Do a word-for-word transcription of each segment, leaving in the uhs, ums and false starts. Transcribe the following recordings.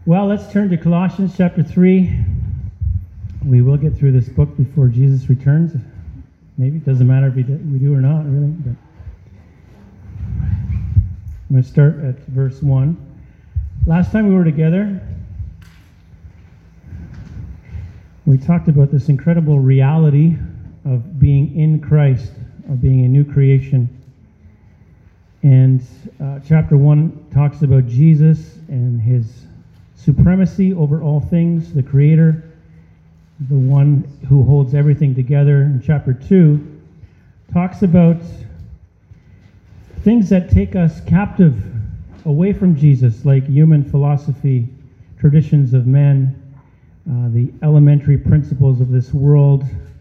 Well, let's turn to Colossians chapter three. We will get through this book before Jesus returns. Maybe it doesn't matter if we do, we do or not, really. But I'm going to start at verse one. Last time we were together, we talked about this incredible reality of being in Christ, of being a new creation. And uh, chapter one talks about Jesus and his supremacy over all things, the Creator, the one who holds everything together. And chapter two talks about things that take us captive away from Jesus, like human philosophy, traditions of men, uh, the elementary principles of this world,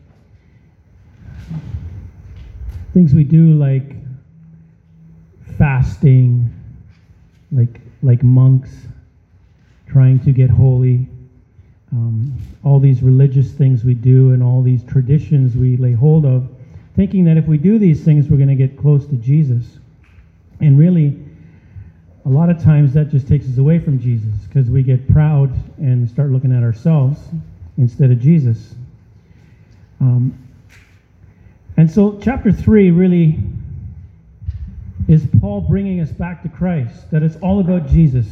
things we do like fasting, like like monks, trying to get holy, um, all these religious things we do and all these traditions we lay hold of, thinking that if we do these things, we're going to get close to Jesus. And really, a lot of times that just takes us away from Jesus, because we get proud and start looking at ourselves instead of Jesus. Um, and so chapter three really is Paul bringing us back to Christ, that it's all about Jesus.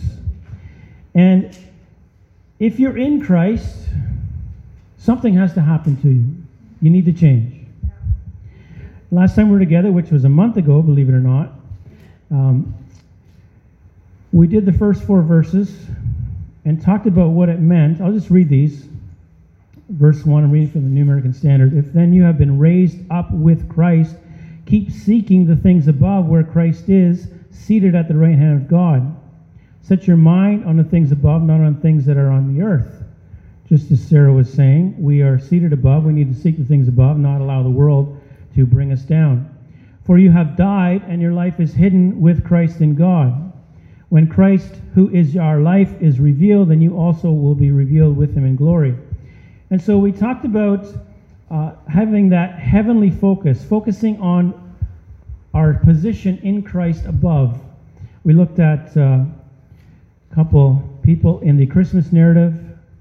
And if you're in Christ, something has to happen to you. You need to change. Last time we were together, which was a month ago, believe it or not, um, we did the first four verses and talked about what it meant. I'll just read these. Verse one, I'm reading from the New American Standard. If then you have been raised up with Christ, keep seeking the things above where Christ is, seated at the right hand of God. Set your mind on the things above, not on things that are on the earth. Just as Sarah was saying, we are seated above. We need to seek the things above, not allow the world to bring us down. For you have died, and your life is hidden with Christ in God. When Christ, who is our life, is revealed, then you also will be revealed with him in glory. And so we talked about uh, having that heavenly focus, focusing on our position in Christ above. We looked at uh, a couple people in the Christmas narrative,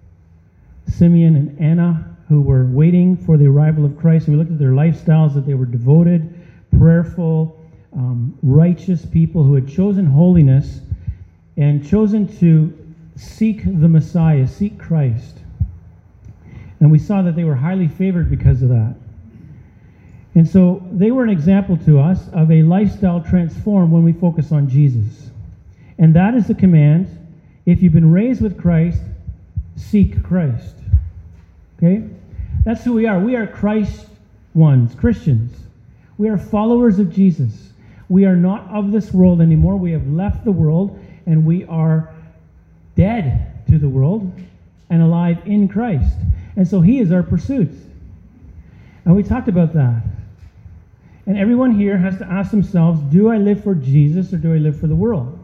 Simeon and Anna, who were waiting for the arrival of Christ. And we looked at their lifestyles, that they were devoted, prayerful, um, righteous people who had chosen holiness and chosen to seek the Messiah, seek Christ. And we saw that they were highly favored because of that. And so they were an example to us of a lifestyle transformed when we focus on Jesus. And that is the command. If you've been raised with Christ, seek Christ. Okay? That's who we are. We are Christ ones, Christians. We are followers of Jesus. We are not of this world anymore. We have left the world, and we are dead to the world and alive in Christ. And so he is our pursuit. And we talked about that. And everyone here has to ask themselves, do I live for Jesus or do I live for the world?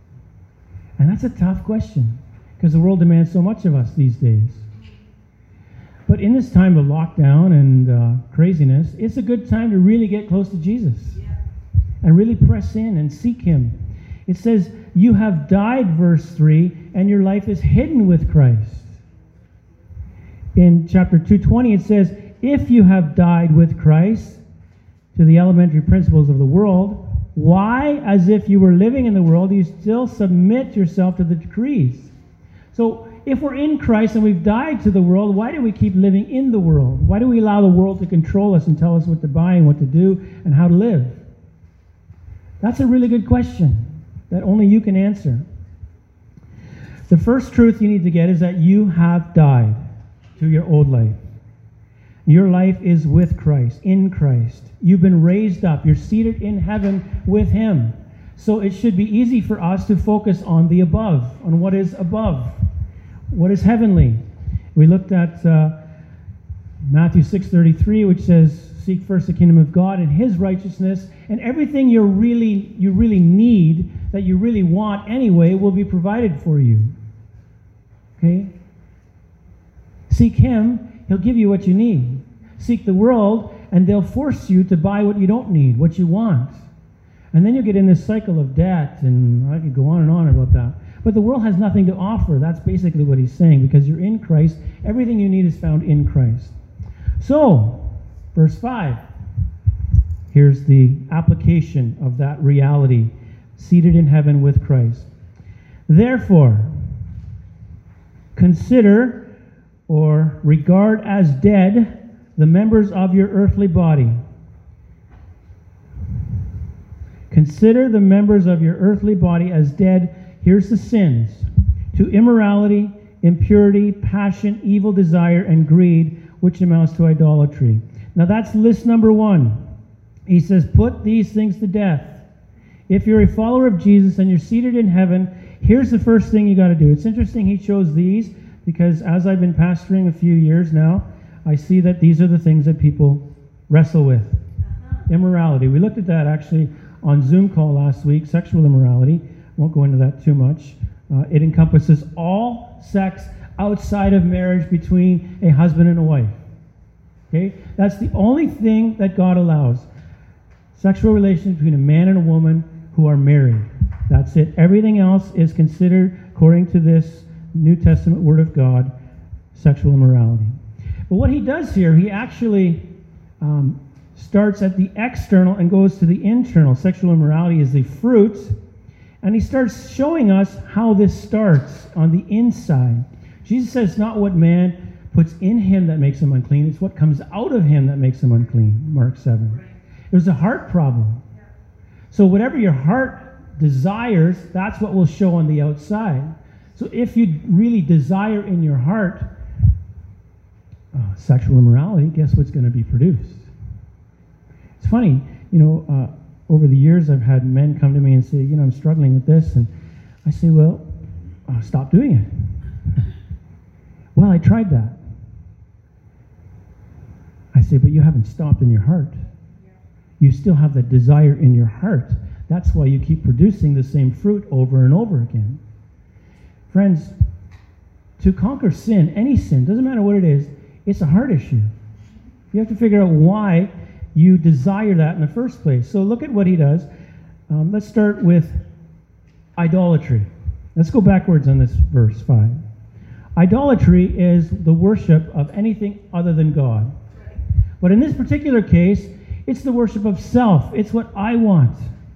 And that's a tough question, because the world demands so much of us these days. But in this time of lockdown and uh, craziness, it's a good time to really get close to Jesus and really press in and seek him. It says, you have died, verse three, and your life is hidden with Christ. In chapter two twenty, it says, if you have died with Christ to the elementary principles of the world, why, as if you were living in the world, do you still submit yourself to the decrees? So, if we're in Christ and we've died to the world, why do we keep living in the world? Why do we allow the world to control us and tell us what to buy and what to do and how to live? That's a really good question that only you can answer. The first truth you need to get is that you have died to your old life. Your life is with Christ, in Christ. You've been raised up. You're seated in heaven with him. So it should be easy for us to focus on the above, on what is above, what is heavenly. We looked at uh, Matthew six thirty-three, which says, seek first the kingdom of God and his righteousness, and everything you really you really need, that you really want anyway, will be provided for you. Okay? Seek him, he'll give you what you need. Seek the world, and they'll force you to buy what you don't need, what you want. And then you get in this cycle of debt, and I could go on and on about that. But the world has nothing to offer. That's basically what he's saying. Because you're in Christ, everything you need is found in Christ. So, verse five. Here's the application of that reality, seated in heaven with Christ. Therefore, consider or regard as dead the members of your earthly body. Consider the members of your earthly body as dead. Here's the sins: to immorality, impurity, passion, evil desire, and greed, which amounts to idolatry. Now that's list number one. He says, put these things to death. If you're a follower of Jesus and you're seated in heaven, here's the first thing you got to do. It's interesting he chose these because as I've been pastoring a few years now, I see that these are the things that people wrestle with. Uh-huh. Immorality. We looked at that actually on Zoom call last week, sexual immorality. Won't go into that too much. Uh, it encompasses all sex outside of marriage between a husband and a wife. Okay? That's the only thing that God allows. Sexual relations between a man and a woman who are married. That's it. Everything else is considered, according to this New Testament Word of God, sexual immorality. But what he does here, he actually um, starts at the external and goes to the internal. Sexual immorality is the fruit. And he starts showing us how this starts on the inside. Jesus says, not what man puts in him that makes him unclean, it's what comes out of him that makes him unclean. Mark seven. There's a heart problem. So whatever your heart desires, that's what will show on the outside. So if you really desire in your heart uh, sexual immorality, guess what's going to be produced? It's funny, you know, uh, over the years I've had men come to me and say, you know, I'm struggling with this. And I say, well, uh, stop doing it. Well, I tried that. I say, but you haven't stopped in your heart. You still have that desire in your heart. That's why you keep producing the same fruit over and over again. Friends, to conquer sin, any sin, doesn't matter what it is, it's a heart issue. You have to figure out why you desire that in the first place. So look at what he does. Um, let's start with idolatry. Let's go backwards on this verse five. Idolatry is the worship of anything other than God. But in this particular case, it's the worship of self. It's what I want.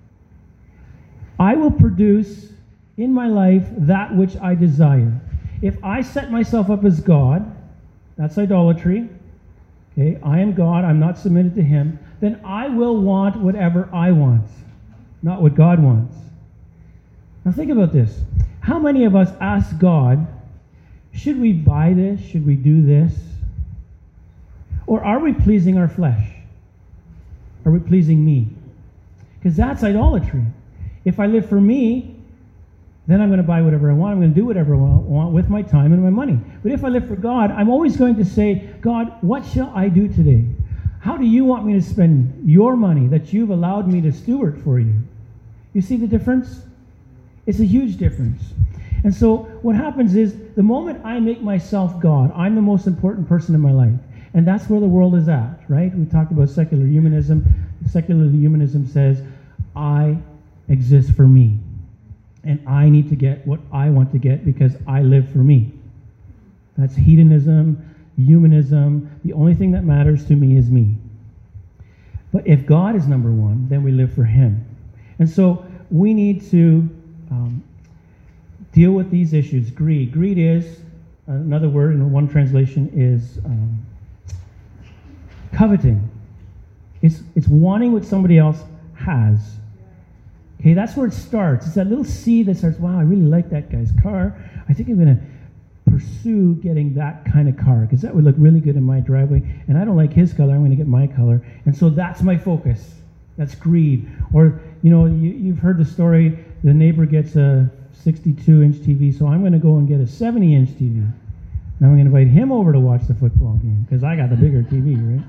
I will produce in my life that which I desire. If I set myself up as God, that's idolatry. Okay, I am God, I'm not submitted to him. Then I will want whatever I want, not what God wants. Now think about this. How many of us ask God, should we buy this? Should we do this? Or are we pleasing our flesh? Are we pleasing me? Because that's idolatry. If I live for me, then I'm going to buy whatever I want. I'm going to do whatever I want with my time and my money. But if I live for God, I'm always going to say, God, what shall I do today? How do you want me to spend your money that you've allowed me to steward for you? You see the difference? It's a huge difference. And so what happens is, the moment I make myself God, I'm the most important person in my life. And that's where the world is at, right? We talked about secular humanism. Secular humanism says, I exist for me. And I need to get what I want to get because I live for me. That's hedonism, humanism. The only thing that matters to me is me. But if God is number one, then we live for him. And so we need to um, deal with these issues. Greed. Greed is, another word in one translation is um, coveting. It's, it's wanting what somebody else has. Okay, that's where it starts. It's that little seed that starts, wow, I really like that guy's car. I think I'm going to pursue getting that kind of car because that would look really good in my driveway. And I don't like his color. I'm going to get my color. And so that's my focus. That's greed. Or, you know, you, you've heard the story, the neighbor gets a sixty-two inch T V, so I'm going to go and get a seventy inch T V. And I'm going to invite him over to watch the football game because I got the bigger T V, right?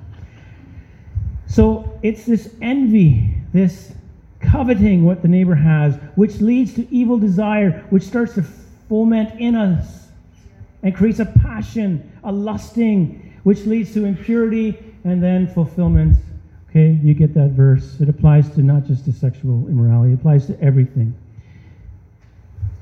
So it's this envy, this coveting what the neighbor has, which leads to evil desire, which starts to foment in us and creates a passion, a lusting, which leads to impurity and then fulfillment. Okay, you get that verse. It applies to not just to sexual immorality, it applies to everything.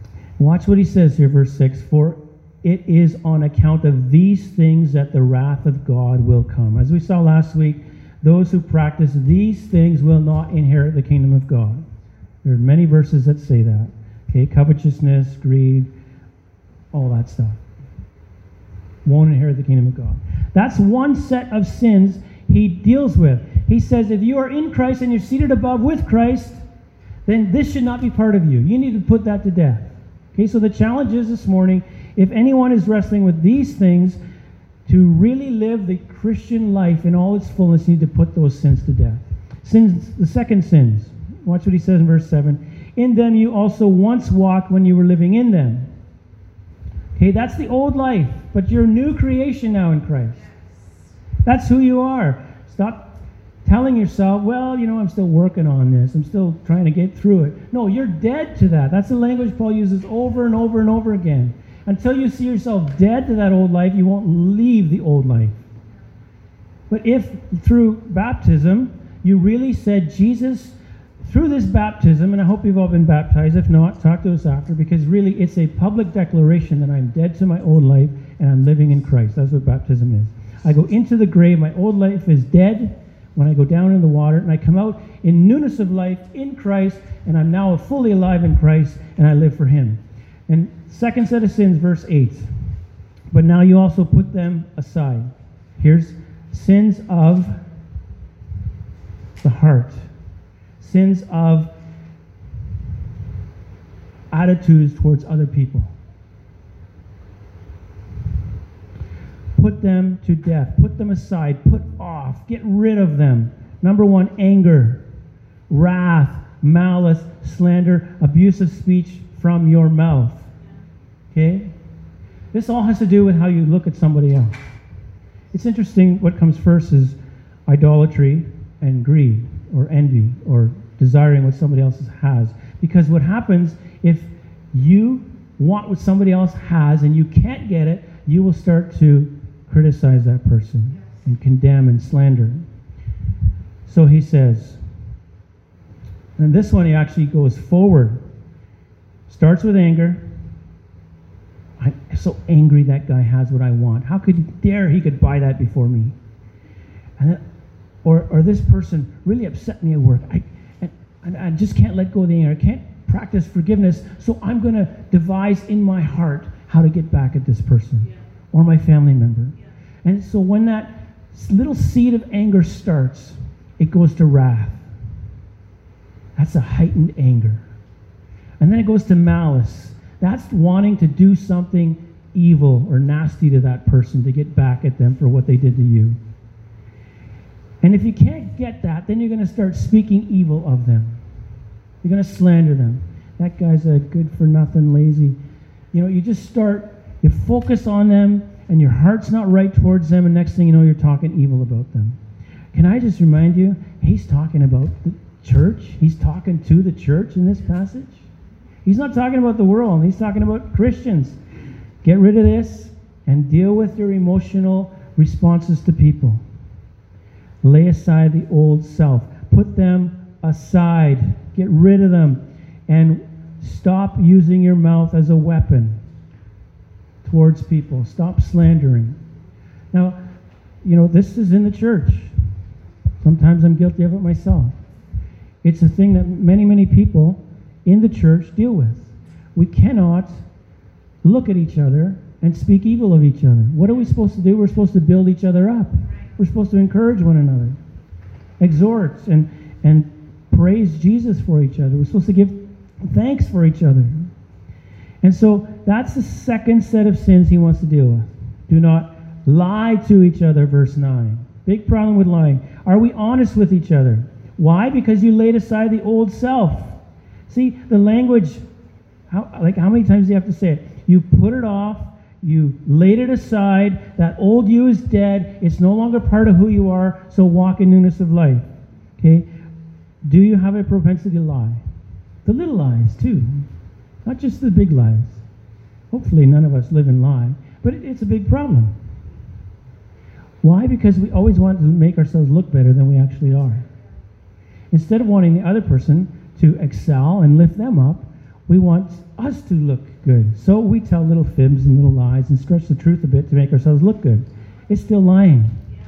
Watch what he says here, verse six. For it is on account of these things that the wrath of God will come. As we saw last week, those who practice these things will not inherit the kingdom of God. There are many verses that say that. Okay, covetousness, greed, all that stuff. Won't inherit the kingdom of God. That's one set of sins he deals with. He says, if you are in Christ and you're seated above with Christ, then this should not be part of you. You need to put that to death. Okay, so the challenge is this morning, if anyone is wrestling with these things, to really live the Christian life in all its fullness, you need to put those sins to death. Sins, the second sins. Watch what he says in verse seven. In them you also once walked when you were living in them. Okay, that's the old life, but you're a new creation now in Christ. That's who you are. Stop telling yourself, well, you know, I'm still working on this. I'm still trying to get through it. No, you're dead to that. That's the language Paul uses over and over and over again. Until you see yourself dead to that old life, you won't leave the old life. But if through baptism, you really said, Jesus, through this baptism, and I hope you've all been baptized. If not, talk to us after, because really it's a public declaration that I'm dead to my old life and I'm living in Christ. That's what baptism is. I go into the grave, my old life is dead when I go down in the water, and I come out in newness of life in Christ, and I'm now fully alive in Christ, and I live for him. And second set of sins, verse eight. But now you also put them aside. Here's sins of the heart. Sins of attitudes towards other people. Put them to death. Put them aside. Put off. Get rid of them. Number one, anger, wrath, malice, slander, abusive speech from your mouth. Okay? This all has to do with how you look at somebody else. It's interesting, what comes first is idolatry and greed or envy or desiring what somebody else has. Because what happens if you want what somebody else has and you can't get it, you will start to criticize that person and condemn and slander. So he says, and this one he actually goes forward. Starts with anger. I'm so angry that guy has what I want. How could he dare he could buy that before me? And then, or or this person really upset me at work. I and, and I just can't let go of the anger. I can't practice forgiveness, so I'm going to devise in my heart how to get back at this person yeah. or my family member. Yeah. And so when that little seed of anger starts, it goes to wrath. That's a heightened anger. And then it goes to malice. That's wanting to do something evil or nasty to that person to get back at them for what they did to you. And if you can't get that, then you're going to start speaking evil of them. You're going to slander them. That guy's a good-for-nothing, lazy. You know, you just start, you focus on them, and your heart's not right towards them, and next thing you know, you're talking evil about them. Can I just remind you, he's talking about the church. He's talking to the church in this passage. He's not talking about the world. He's talking about Christians. Get rid of this and deal with your emotional responses to people. Lay aside the old self. Put them aside. Get rid of them. And stop using your mouth as a weapon towards people. Stop slandering. Now, you know, this is in the church. Sometimes I'm guilty of it myself. It's a thing that many, many people in the church deal with. We cannot look at each other and speak evil of each other. What are we supposed to do? We're supposed to build each other up. We're supposed to encourage one another, exhort and, and praise Jesus for each other. We're supposed to give thanks for each other. And so that's the second set of sins he wants to deal with. Do not lie to each other, verse nine. Big problem with lying. Are we honest with each other? Why? Because you laid aside the old self. See, the language, how, like how many times do you have to say it? You put it off, you laid it aside, that old you is dead, it's no longer part of who you are, so walk in newness of life. Okay? Do you have a propensity to lie? The little lies, too. Not just the big lies. Hopefully none of us live and lie, but it, it's a big problem. Why? Because we always want to make ourselves look better than we actually are. Instead of wanting the other person to excel and lift them up, We want us to look good. So we tell little fibs and little lies and stretch the truth a bit to make ourselves look good. It's still lying.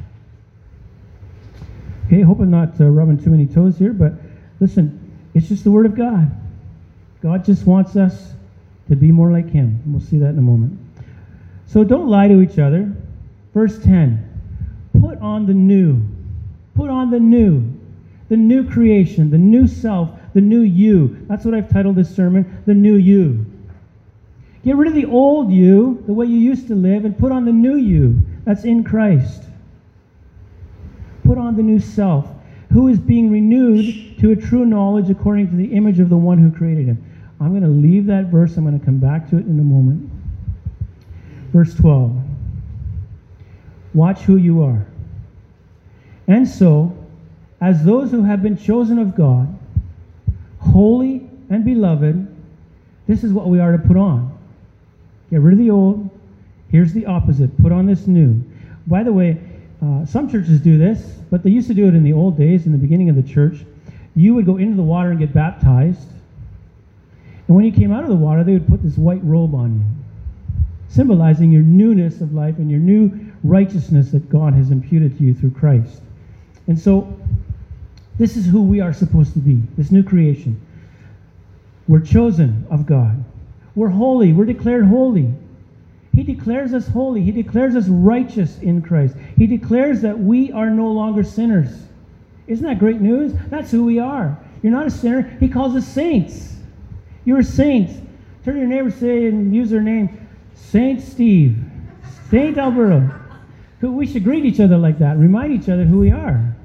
Okay, hope I'm not uh, rubbing too many toes here, but listen, it's just the Word of God. God just wants us to be more like Him. We'll see that in a moment. So don't lie to each other. Verse ten, put on the new. Put on the new. The new creation, the new self, the new you. That's what I've titled this sermon, The New You. Get rid of the old you, the way you used to live, and put on the new you. That's in Christ. Put on the new self, who is being renewed to a true knowledge according to the image of the one who created him. I'm going to leave that verse. I'm going to come back to it in a moment. Verse twelve. Watch who you are. And so, as those who have been chosen of God, holy and beloved, this is what we are to put on. Get rid of the old. Here's the opposite. Put on this new. By the way, uh, some churches do this, but they used to do it in the old days, in the beginning of the church. You would go into the water and get baptized. And when you came out of the water, they would put this white robe on you, symbolizing your newness of life and your new righteousness that God has imputed to you through Christ. And so, this is who we are supposed to be, this new creation. We're chosen of God. We're holy. We're declared holy. He declares us holy. He declares us righteous in Christ. He declares that we are no longer sinners. Isn't that great news? That's who we are. You're not a sinner. He calls us saints. You're a saint. Turn to your neighbor, say, and use their name, Saint Steve, Saint Alberto. We should greet each other like that. Remind each other who we are.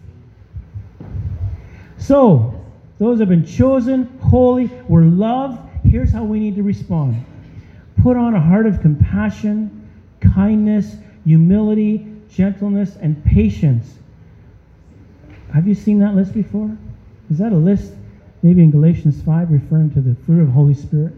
So, those have been chosen, holy, we're loved. Here's how we need to respond. Put on a heart of compassion, kindness, humility, gentleness, and patience. Have you seen that list before? Is that a list, maybe in Galatians five, referring to the fruit of the Holy Spirit?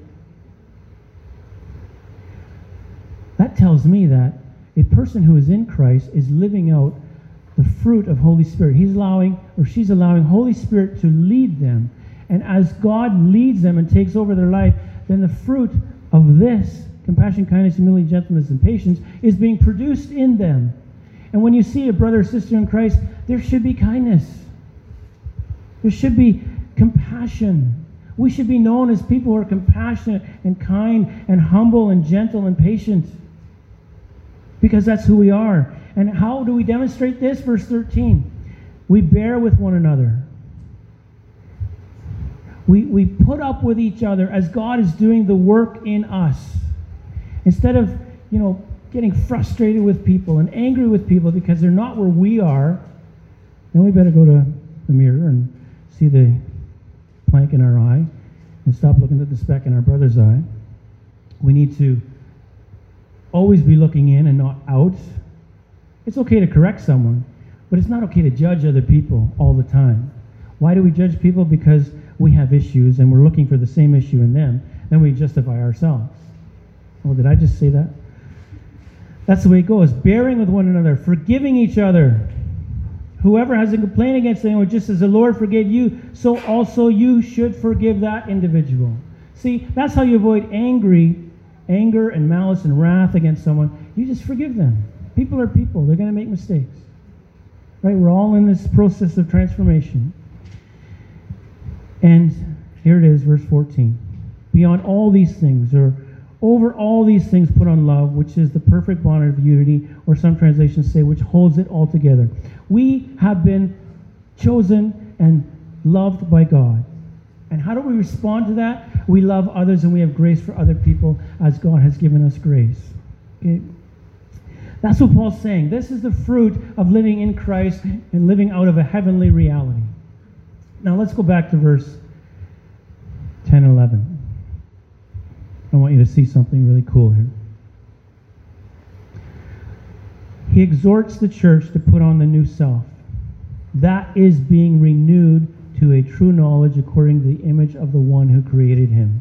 That tells me that a person who is in Christ is living out the fruit of Holy Spirit. He's allowing, or she's allowing Holy Spirit to lead them. And as God leads them and takes over their life, then the fruit of this, compassion, kindness, humility, gentleness, and patience, is being produced in them. And when you see a brother or sister in Christ, there should be kindness. There should be compassion. We should be known as people who are compassionate and kind and humble and gentle and patient. Because that's who we are. And how do we demonstrate this? Verse thirteen. We bear with one another. We, we put up with each other as God is doing the work in us. Instead of, you know, getting frustrated with people and angry with people because they're not where we are, then we better go to the mirror and see the plank in our eye and stop looking at the speck in our brother's eye. We need to always be looking in and not out. It's okay to correct someone, but it's not okay to judge other people all the time. Why do we judge people? Because we have issues and we're looking for the same issue in them, then we justify ourselves. Oh, did I just say that? That's the way it goes. Bearing with one another, forgiving each other. Whoever has a complaint against anyone, just as the Lord forgave you, so also you should forgive that individual. See, that's how you avoid angry, anger and malice and wrath against someone. You just forgive them. People are people. They're going to make mistakes. Right? We're all in this process of transformation. And here it is, verse fourteen. Beyond all these things, or over all these things, put on love, which is the perfect bond of unity, or some translations say, which holds it all together. We have been chosen and loved by God. And how do we respond to that? We love others and we have grace for other people as God has given us grace. Okay? That's what Paul's saying. This is the fruit of living in Christ and living out of a heavenly reality. Now let's go back to verse ten and eleven. I want you to see something really cool here. He exhorts the church to put on the new self. That is being renewed to a true knowledge according to the image of the one who created him.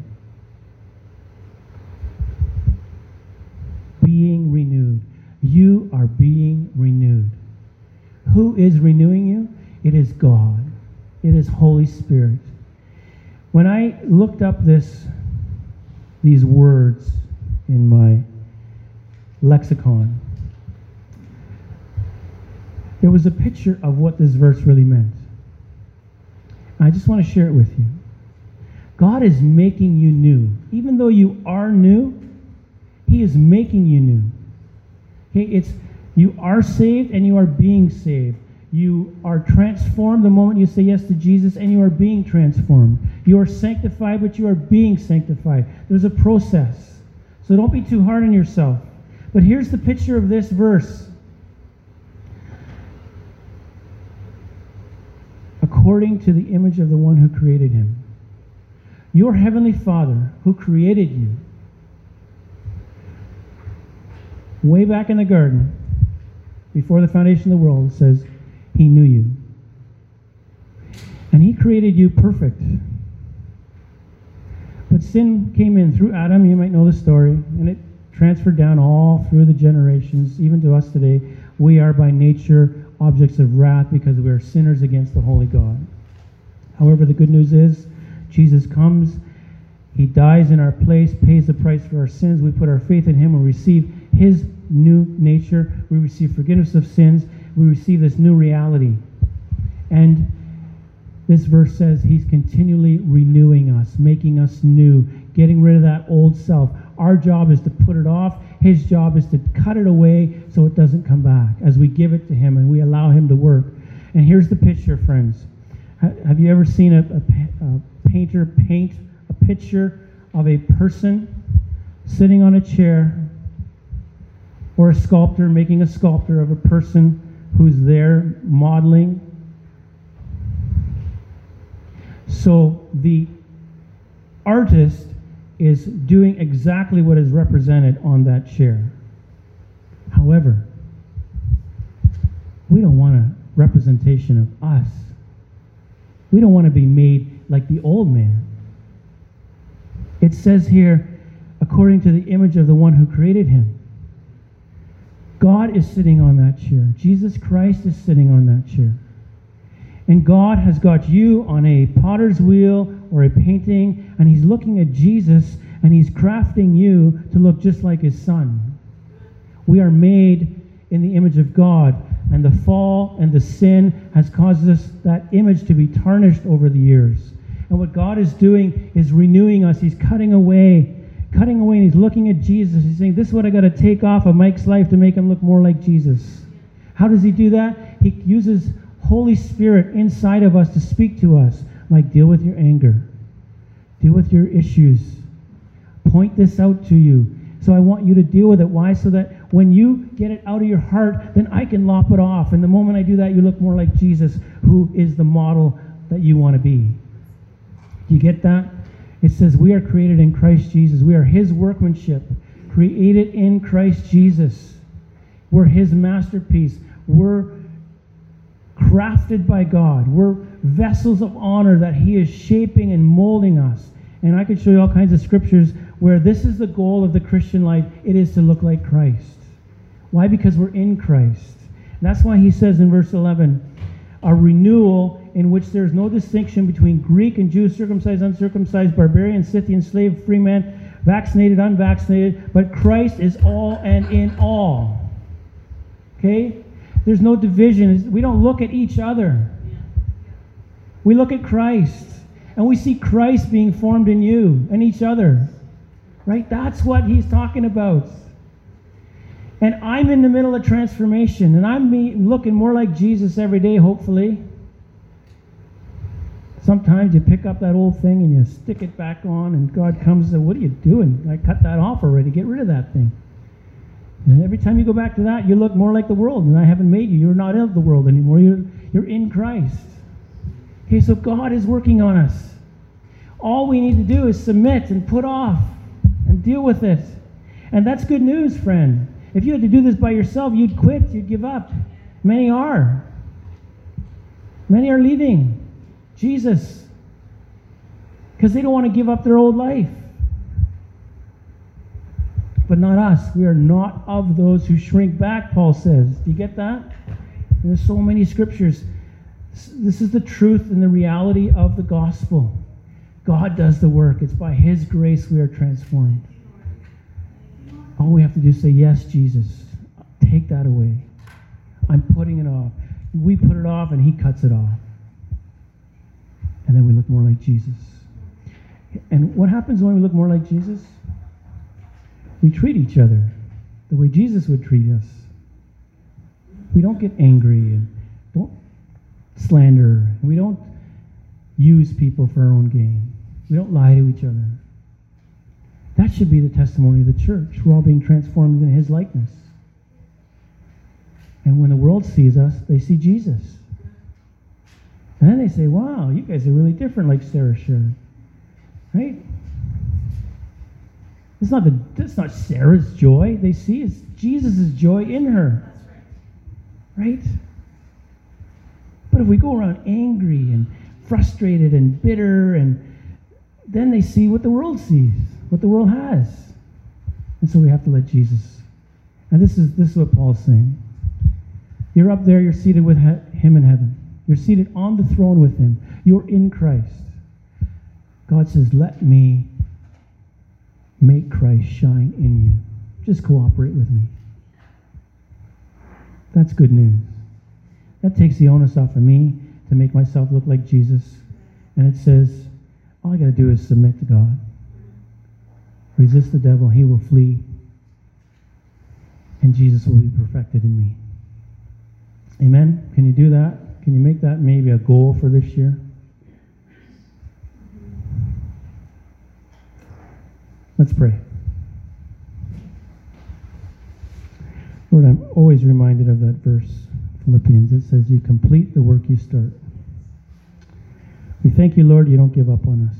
Being renewed. You are being renewed. Who is renewing you? It is God. It is Holy Spirit. When I looked up this these words in my lexicon. There was a picture of what this verse really meant. I just want to share it with you. God is making you new. Even though you are new, He is making you new. Okay, it's you are saved and you are being saved. You are transformed the moment you say yes to Jesus, and you are being transformed. You are sanctified, but you are being sanctified. There's a process. So don't be too hard on yourself. But here's the picture of this verse. According to the image of the one who created him. Your heavenly Father who created you, way back in the garden, before the foundation of the world, says He knew you. And He created you perfect. But sin came in through Adam. You might know the story. And it transferred down all through the generations, even to us today. We are by nature objects of wrath because we are sinners against the holy God. However, the good news is Jesus comes. He dies in our place, pays the price for our sins. We put our faith in Him and receive His new nature. We receive forgiveness of sins. We receive this new reality. And this verse says He's continually renewing us, making us new, getting rid of that old self. Our job is to put it off. His job is to cut it away so it doesn't come back as we give it to Him and we allow Him to work. And here's the picture, friends. Have you ever seen a, a, a painter paint a picture of a person sitting on a chair, or a sculptor making a sculpture of a person who's there modeling? So the artist is doing exactly what is represented on that chair. However, we don't want a representation of us. We don't want to be made like the old man. It says here, according to the image of the one who created him. God is sitting on that chair. Jesus Christ is sitting on that chair. And God has got you on a potter's wheel or a painting, and He's looking at Jesus, and He's crafting you to look just like His Son. We are made in the image of God, and the fall and the sin has caused us, that image, to be tarnished over the years. And what God is doing is renewing us. He's cutting away, cutting away, and He's looking at Jesus. He's saying, this is what I got to take off of Mike's life to make him look more like Jesus. How does He do that? He uses Holy Spirit inside of us to speak to us. Like, deal with your anger. Deal with your issues. Point this out to you. So I want you to deal with it. Why? So that when you get it out of your heart, then I can lop it off. And the moment I do that, you look more like Jesus, who is the model that you want to be. Do you get that? It says we are created in Christ Jesus. We are His workmanship, created in Christ Jesus. We're His masterpiece. We're crafted by God. We're vessels of honor that He is shaping and molding us. And I could show you all kinds of scriptures where this is the goal of the Christian life. It is to look like Christ. Why? Because we're in Christ. And that's why He says in verse eleven, a renewal in which there is no distinction between Greek and Jew, circumcised, uncircumcised, barbarian, Scythian, slave, free man, vaccinated, unvaccinated, but Christ is all and in all. Okay? There's no division. We don't look at each other. We look at Christ. And we see Christ being formed in you and each other. Right? That's what He's talking about. And I'm in the middle of transformation. And I'm me looking more like Jesus every day, hopefully. Sometimes you pick up that old thing and you stick it back on, and God comes and says, what are you doing? I cut that off already. Get rid of that thing. And every time you go back to that, you look more like the world. And I haven't made you. You're not of the world anymore. You're, you're in Christ. Okay, so God is working on us. All we need to do is submit and put off and deal with it. And that's good news, friend. If you had to do this by yourself, you'd quit, you'd give up. Many are. Many are leaving Jesus because they don't want to give up their old life. But not us. We are not of those who shrink back, Paul says. Do you get that? And there's so many scriptures. This is the truth and the reality of the gospel. God does the work. It's by his grace we are transformed. All we have to do is say, yes, Jesus, take that away. I'm putting it off. We put it off and he cuts it off. And then we look more like Jesus. And what happens when we look more like Jesus? We treat each other the way Jesus would treat us. We don't get angry and don't slander. And we don't use people for our own gain. We don't lie to each other. That should be the testimony of the church. We're all being transformed in his likeness. And when the world sees us, they see Jesus. And then they say, wow, you guys are really different, like Sarah shared. Right? It's not the it's not Sarah's joy. They see it's Jesus' joy in her. Right? But if we go around angry and frustrated and bitter, and then they see what the world sees, what the world has. And so we have to let Jesus. And this is this is what Paul's saying. You're up there, you're seated with him in heaven. You're seated on the throne with him. You're in Christ. God says, let me make Christ shine in you. Just cooperate with me. That's good news. That takes the onus off of me to make myself look like Jesus. And it says, all I got to do is submit to God. Resist the devil, he will flee. And Jesus will be perfected in me. Amen? Can you do that? Can you make that maybe a goal for this year? Let's pray. Lord, I'm always reminded of that verse, Philippians. It says, you complete the work you start. We thank you, Lord, you don't give up on us.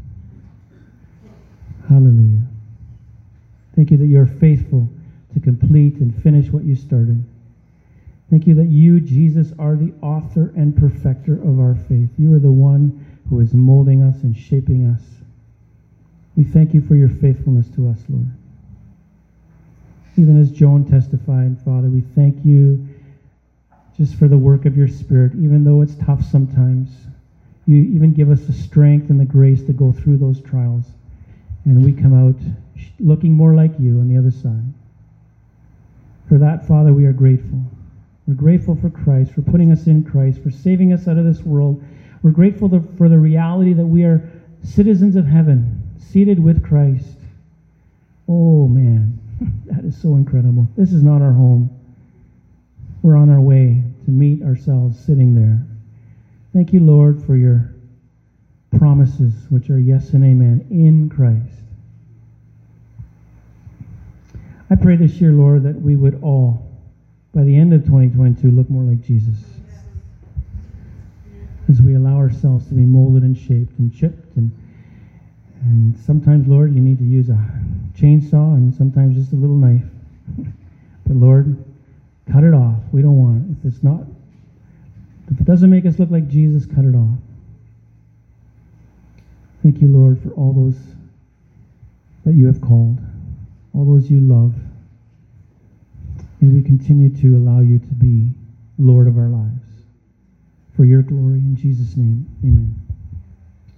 Hallelujah. Thank you that you're faithful to complete and finish what you started. Thank you that you, Jesus, are the author and perfecter of our faith. You are the one who is molding us and shaping us. We thank you for your faithfulness to us, Lord. Even as Joan testified, Father, we thank you just for the work of your Spirit, even though it's tough sometimes. You even give us the strength and the grace to go through those trials. And we come out looking more like you on the other side. For that, Father, we are grateful. We're grateful for Christ, for putting us in Christ, for saving us out of this world. We're grateful for the reality that we are citizens of heaven, seated with Christ. Oh, man, that is so incredible. This is not our home. We're on our way to meet ourselves sitting there. Thank you, Lord, for your promises, which are yes and amen, in Christ. I pray this year, Lord, that we would all, by the end of twenty twenty-two, look more like Jesus. As we allow ourselves to be molded and shaped and chipped. And, and sometimes, Lord, you need to use a chainsaw and sometimes just a little knife. But, Lord, cut it off. We don't want it. If it's not, if it doesn't make us look like Jesus, cut it off. Thank you, Lord, for all those that you have called, all those you love. May we continue to allow you to be Lord of our lives. For your glory, in Jesus' name, amen.